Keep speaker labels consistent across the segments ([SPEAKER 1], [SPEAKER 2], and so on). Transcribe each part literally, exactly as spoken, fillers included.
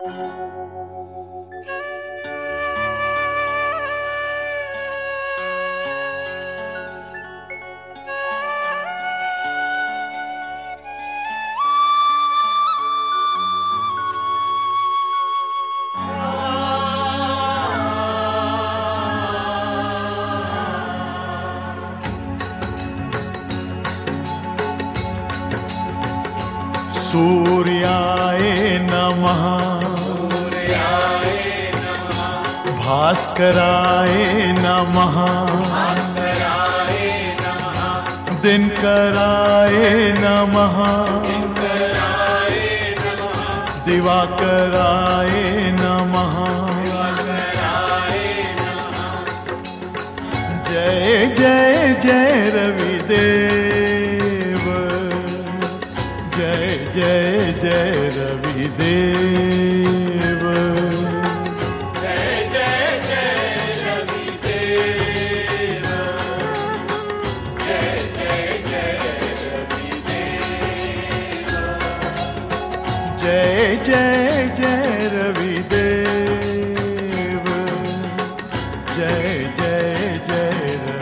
[SPEAKER 1] सूर्याय नमः, भास्कराय नमः, दिनकराय नमः, दिवाकराय नमः। जय जय जय रविदेव, जय जय जय रविदेव,
[SPEAKER 2] जय जय जय रविदेव, जय जय जय रविदेव,
[SPEAKER 1] जय जय जय रविदेव, जय जय जय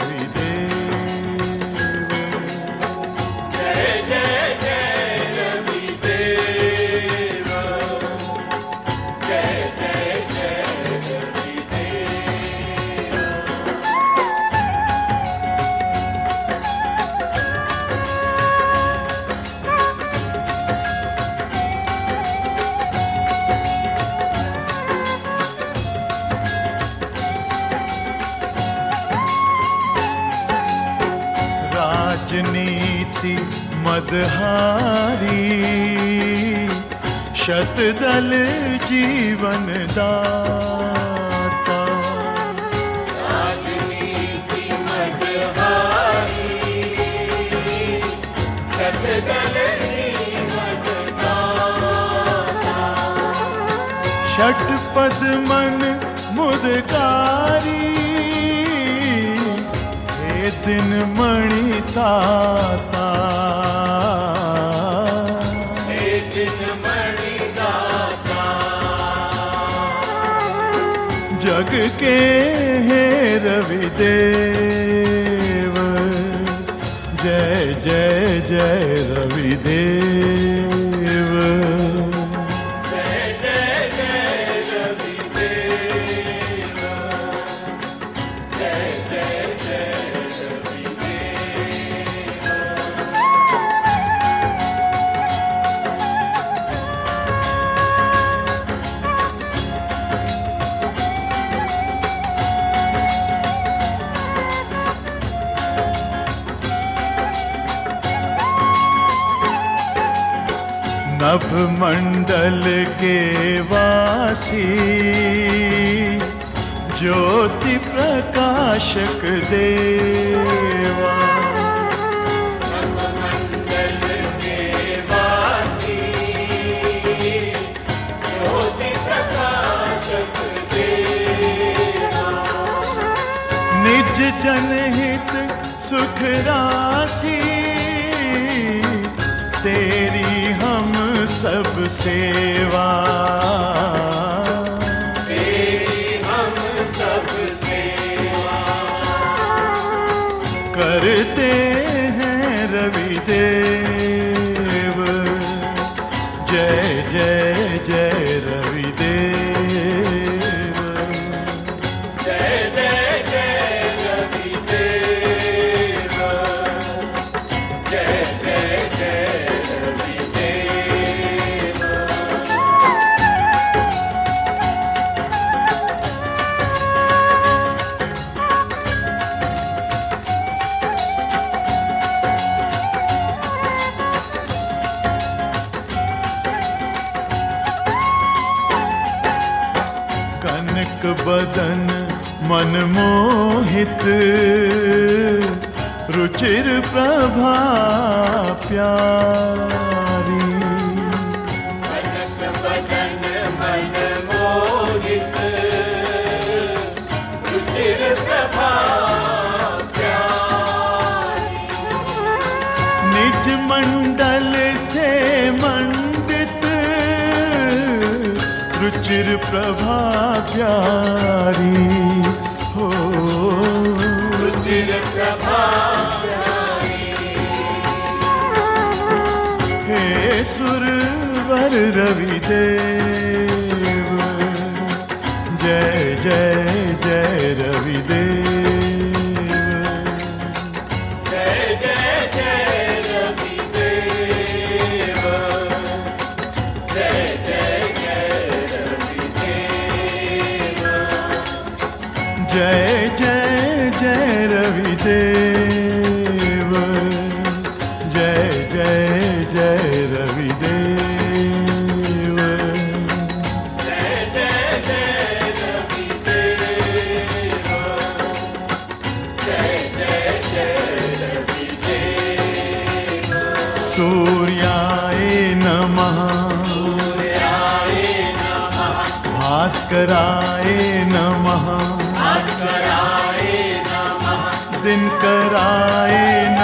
[SPEAKER 1] राजनीति मदहारी, शतदल जीवन दाता।
[SPEAKER 2] राजनीति मदहारी, शतदल जीवन दाता।
[SPEAKER 1] षटपद मन मुदकारी, दिन मणि ताता।
[SPEAKER 2] हे दिन मणि दाता,
[SPEAKER 1] जग के हे रविदेव, जय जय जय रविदेव,
[SPEAKER 2] जय जय जय रविदेव, जय जय जय
[SPEAKER 1] नभ मंडल के वासी, ज्योति प्रकाशक देवा।
[SPEAKER 2] नभ मंडल के वासी, ज्योति प्रकाशक देवा।
[SPEAKER 1] निज जनहित सुख राशि, तेरी हम सब सेवा।
[SPEAKER 2] तेरी हम सब सेवा,
[SPEAKER 1] करते हैं रविदेव, जय जय जय रविदेव,
[SPEAKER 2] जय जय जय रविदेव, जय जय जय
[SPEAKER 1] बदन मनमोहित, रुचिर प्रभा प्यारी।
[SPEAKER 2] कनक बदन मनमोहित, रुचिर प्रभा प्यारी।
[SPEAKER 1] निज मंडल से मंडित, रुचिर प्रभा प्यारी हो,
[SPEAKER 2] रुचिर प्रभा प्यारी।
[SPEAKER 1] हे सुरवर रविदेव, जय जय जय रविदेव,
[SPEAKER 2] जय जय जय रविदेव, जय जय जय रविदेव,
[SPEAKER 1] जय जय जय रविदेव, जय जय जय रविदेव,
[SPEAKER 2] जय जय जय रविदेव, जय जय जय रविदेव।
[SPEAKER 1] सूर्याय नमः,
[SPEAKER 2] सूर्याय नमः,
[SPEAKER 1] भास्कराय नमः,
[SPEAKER 2] भास्कराय नमः,
[SPEAKER 1] दिनकराय